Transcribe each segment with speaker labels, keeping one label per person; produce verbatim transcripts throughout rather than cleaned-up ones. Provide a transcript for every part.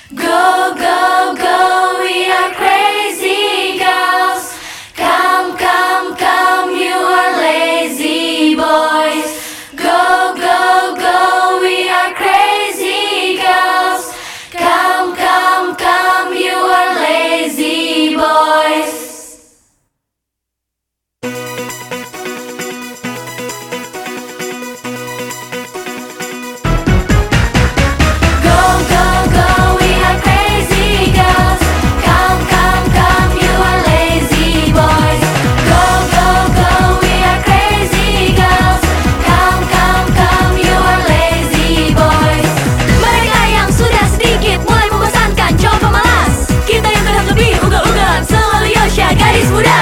Speaker 1: Go, go, go, we are crazy girls. Come, come, come, you are lazy boys. Go, go, go, we are crazy girls. Come, come, come, you are lazy boys. Gadis muda,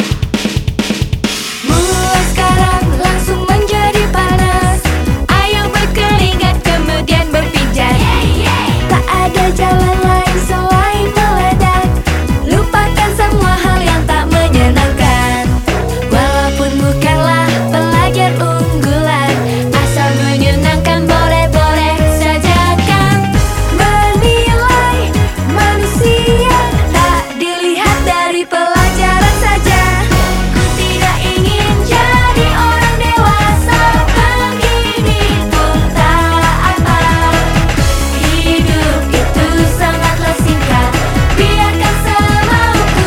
Speaker 1: mulai sekarang langsung menjadi panas. Ayo berkeringat kemudian berpijak. Tak ada jalan lain selain meledak. Lupakan semua hal yang tak menyenangkan. Walaupun bukanlah pelajar unggulan, asal menyenangkan boleh-boleh saja kan. Menilai manusia tak dilihat dari pelajar saja. Ku tidak ingin jadi orang dewasa, begini pun tak apa. Hidup itu sangatlah singkat, biarkan semauku.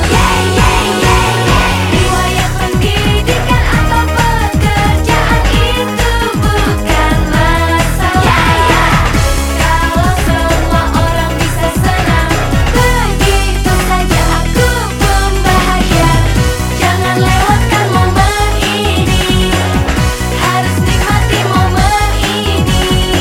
Speaker 1: Riwayat pendidikan atau pekerjaan itu bukan masalah. Kalau semua orang bisa senang, begitu saja aku pun bahagia. Jangan lewatkan momen ini, harus nikmati momen ini.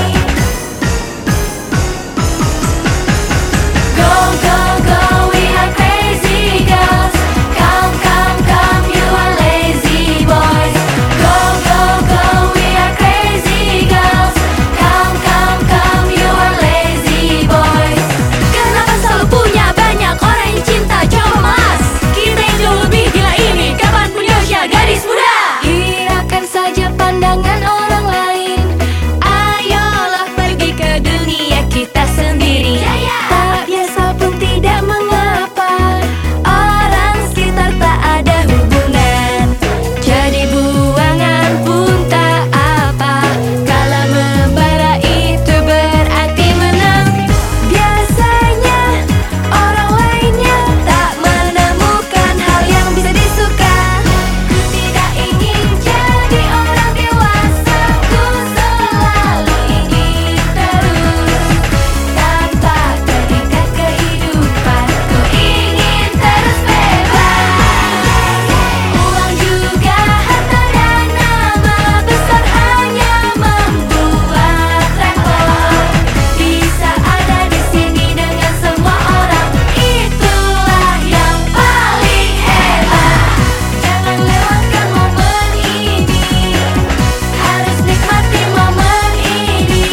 Speaker 1: Go, go, go, we are crazy girls. Come, come, come, you are lazy boys. Go, go, go, we are crazy girls. Come, come, come, you are lazy boys. Kenapa selalu punya banyak orang yang cinta? Coba malas, kita yang jauh lebih gila ini. Kapan pun Yosha, gadis muda. Hiraukan saja pandangan orang lain. Ayolah pergi ke dunia kita sendiri. Tak biasa pun tidak mengapa, orang sekitar tak ada hubungan. Jadi buangan pun tak apa. Kalau membara itu berarti menang. Biasanya orang lainnya tak menemukan hal yang bisa disuka. Ku tidak ingin jadi orang dewasa, ku selalu ingin terus tanpa terikat kehidupan. Ku ingin terus bebas. Uang juga harta dan nama besar hanya membuat repot. Bisa ada di sini dengan semua orang, itulah yang paling hebat. Jangan lewatkan momen ini, harus nikmati momen ini.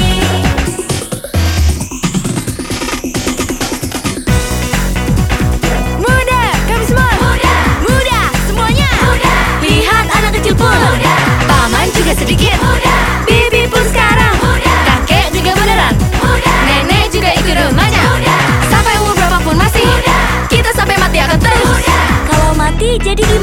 Speaker 1: Muda, kami semua muda, muda semuanya muda. Lihat anak kecil pun muda, paman juga sedikit muda, bibi pun sekarang muda, kakek juga beneran muda, nenek juga ikut remaja muda. Sampai umur berapapun masih muda, kita sampai mati akan terus muda. Kalau mati jadi gimana?